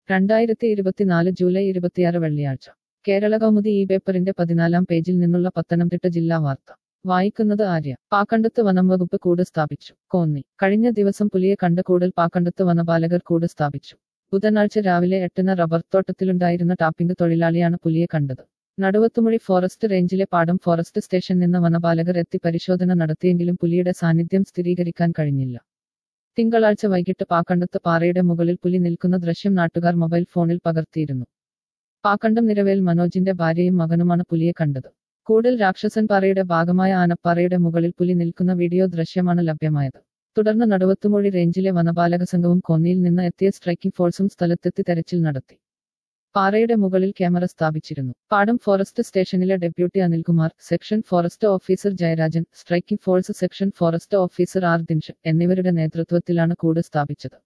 2024 July 26 വെള്ളിയാഴ്ച കേരള കൗമുദി ഈ പേപ്പറിന്റെ 14-ാം പേജിൽ നിന്നുള്ള പത്തനംതിട്ട ജില്ലാ വാർത്ത വായിക്കുന്നത് ആര്യ. പാക്കണ്ടത്ത് വനം വകുപ്പ് കൂട് സ്ഥാപിച്ചു. കോന്നി. കഴിഞ്ഞ ദിവസം പുലിയെ കണ്ട കൂടൽ പാക്കണ്ടത്ത് വനപാലകർ കൂട് സ്ഥാപിച്ചു. ബുധനാഴ്ച രാവിലെ 8-ന് റബ്ബർ തോട്ടത്തിലുണ്ടായിരുന്ന ടാപ്പിംഗ് തൊഴിലാളിയാണ് പുലിയെ കണ്ടത്. നടുവത്തുമുഴി ഫോറസ്റ്റ് റേഞ്ചിലെ പാടം ഫോറസ്റ്റ് സ്റ്റേഷൻ നിന്ന് വനപാലകർ എത്തി പരിശോധന നടത്തിയെങ്കിലും പുലിയുടെ സാന്നിധ്യം സ്ഥിരീകരിക്കാൻ കഴിഞ്ഞില്ല. തിങ്കളാഴ്ച വൈകിട്ട് പാക്കണ്ടത്ത് പാറയുടെ മുകളിൽ പുലി നിൽക്കുന്ന ദൃശ്യം നാട്ടുകാർ മൊബൈൽ ഫോണിൽ പകർത്തിയിരുന്നു. പാക്കണ്ടം നിരവേൽ മനോജിന്റെ ഭാര്യയും മകനുമാണ് പുലിയെ കണ്ടത്. കൂടൽ രാക്ഷസൻ പാറയുടെ ഭാഗമായ ആനപ്പാറയുടെ മുകളിൽ പുലി നിൽക്കുന്ന വീഡിയോ ദൃശ്യമാണ് ലഭ്യമായത്. തുടർന്ന് നടുവത്തുമുഴി റേഞ്ചിലെ വനപാലക സംഘവും കോന്നിയിൽ നിന്ന് എത്തിയ സ്ട്രൈക്കിംഗ് ഫോഴ്സും സ്ഥലത്തെത്തി തെരച്ചിൽ നടത്തി. പാറയുടെ മുകളിൽ ക്യാമറ സ്ഥാപിച്ചിരുന്നു. പാടം ഫോറസ്റ്റ് സ്റ്റേഷനിലെ deputy Anilkumar, section forest officer Jayarajan, striking force section forest officer R Dinsh എന്നിവരുടെ നേതൃത്വത്തിലാണ് കൂട് സ്ഥാപിച്ചത്.